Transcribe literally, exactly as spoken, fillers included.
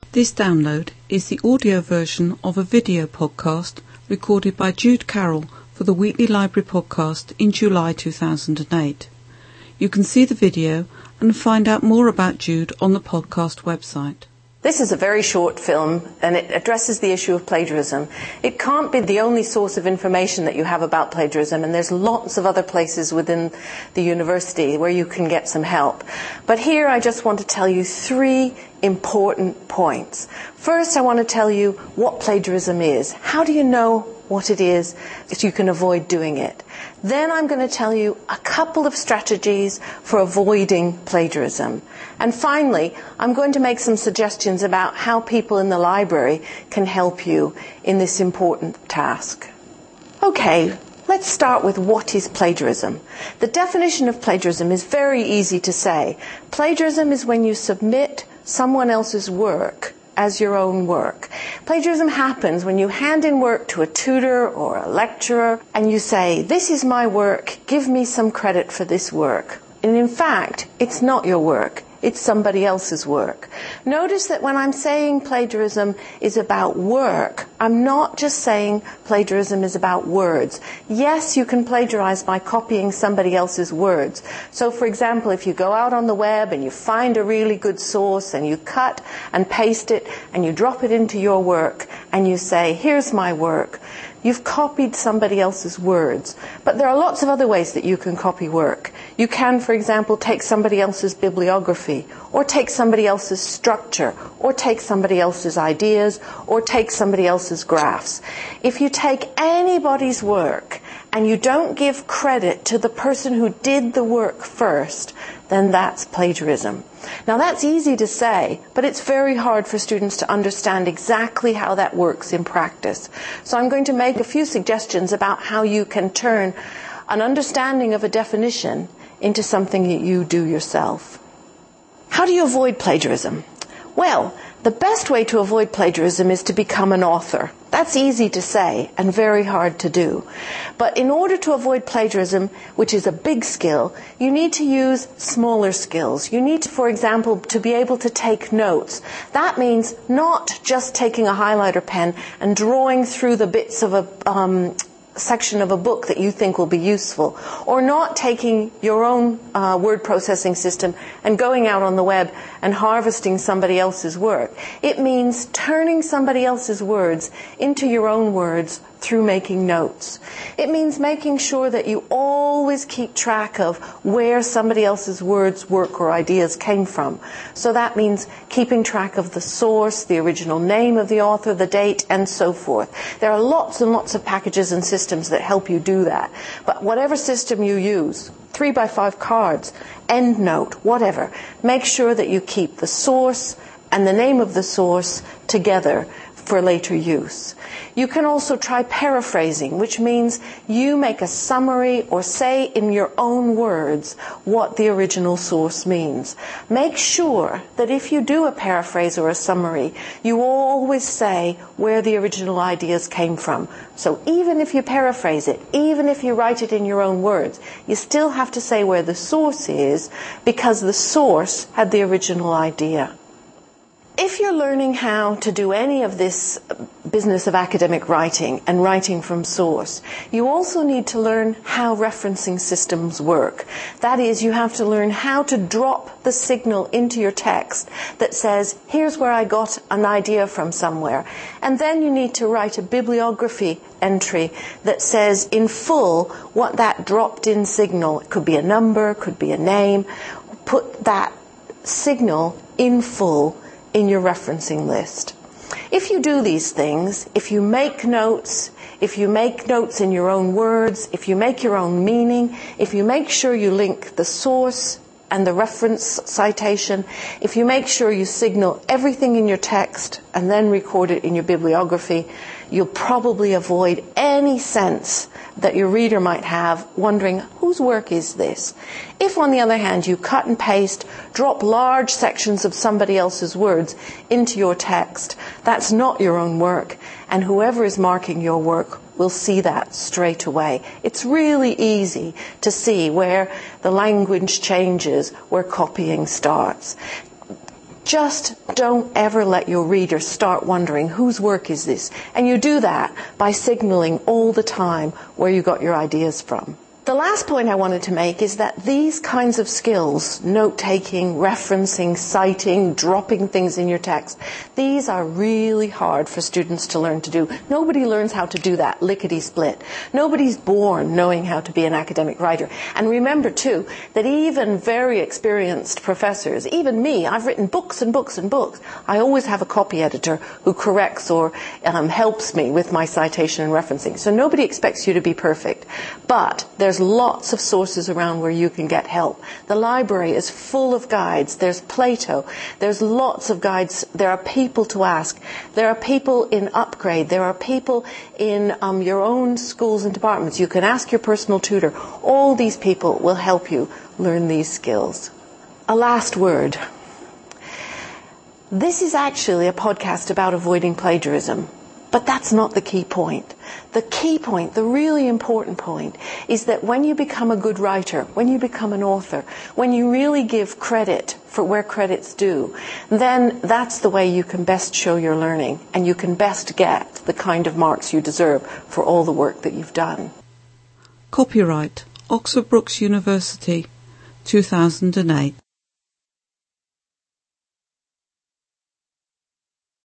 This download is the audio version of a video podcast recorded by Jude Carroll for the Wheatley Library podcast in July two thousand eight. You can see the video and find out more about Jude on the podcast website. This is a very short film, and it addresses the issue of plagiarism. It can't be the only source of information that you have about plagiarism, and there's lots of other places within the university where you can get some help. But here I just want to tell you three important points. First, I want to tell you what plagiarism is. How do you know what it is so you can avoid doing it? Then I'm going to tell you a couple of strategies for avoiding plagiarism. And finally, I'm going to make some suggestions about how people in the library can help you in this important task. Okay, let's start with what is plagiarism. The definition of plagiarism is very easy to say. Plagiarism is when you submit someone else's work as your own work. Plagiarism happens when you hand in work to a tutor or a lecturer and you say, "This is my work, give me some credit for this work." And in fact, it's not your work. It's somebody else's work. Notice that when I'm saying plagiarism is about work, I'm not just saying plagiarism is about words. Yes, you can plagiarize by copying somebody else's words. So, for example, if you go out on the web and you find a really good source and you cut and paste it and you drop it into your work and you say, "Here's my work," you've copied somebody else's words. But there are lots of other ways that you can copy work. You can, for example, take somebody else's bibliography, or take somebody else's structure, or take somebody else's ideas, or take somebody else's graphs. If you take anybody's work and you don't give credit to the person who did the work first, then that's plagiarism. Now that's easy to say, but it's very hard for students to understand exactly how that works in practice. So I'm going to make a few suggestions about how you can turn an understanding of a definition into something that you do yourself. How do you avoid plagiarism? Well, the best way to avoid plagiarism is to become an author. That's easy to say and very hard to do. But in order to avoid plagiarism, which is a big skill, you need to use smaller skills. You need, to, for example, to be able to take notes. That means not just taking a highlighter pen and drawing through the bits of a um, section of a book that you think will be useful, or not taking your own uh, word processing system and going out on the web and harvesting somebody else's work. It means turning somebody else's words into your own words through making notes. It means making sure that you always keep track of where somebody else's words, work, or ideas came from. So that means keeping track of the source, the original name of the author, the date, and so forth. There are lots and lots of packages and systems that help you do that. But whatever system you use, three by five cards, EndNote, whatever, make sure that you keep the source and the name of the source together for later use. You can also try paraphrasing, which means you make a summary or say in your own words what the original source means. Make sure that if you do a paraphrase or a summary, you always say where the original ideas came from. So even if you paraphrase it, even if you write it in your own words, you still have to say where the source is, because the source had the original idea. If you're learning how to do any of this business of academic writing and writing from source, you also need to learn how referencing systems work. That is, you have to learn how to drop the signal into your text that says, "Here's where I got an idea from somewhere." And then you need to write a bibliography entry that says in full what that dropped in signal, it could be a number, could be a name, put that signal in full in your referencing list. If you do these things, if you make notes, if you make notes in your own words, if you make your own meaning, if you make sure you link the source and the reference citation, if you make sure you signal everything in your text and then record it in your bibliography, you'll probably avoid any sense that your reader might have wondering, whose work is this? If, on the other hand, you cut and paste, drop large sections of somebody else's words into your text, that's not your own work, and whoever is marking your work will see that straight away. It's really easy to see where the language changes, where copying starts. Just don't ever let your readers start wondering, whose work is this? And you do that by signaling all the time where you got your ideas from. The last point I wanted to make is that these kinds of skills, note-taking, referencing, citing, dropping things in your text, these are really hard for students to learn to do. Nobody learns how to do that lickety-split. Nobody's born knowing how to be an academic writer. And remember, too, that even very experienced professors, even me, I've written books and books and books. I always have a copy editor who corrects or um, helps me with my citation and referencing. So nobody expects you to be perfect. But there's lots of sources around where you can get help. The library is full of guides. There's Plato. There's lots of guides. There are people to ask. There are people in Upgrade. There are people in um, your own schools and departments. You can ask your personal tutor. All these people will help you learn these skills. A last word. This is actually a podcast about avoiding plagiarism. But that's not the key point. The key point, the really important point, is that when you become a good writer, when you become an author, when you really give credit for where credit's due, then that's the way you can best show your learning, and you can best get the kind of marks you deserve for all the work that you've done. Copyright Oxford Brookes University, two thousand eight.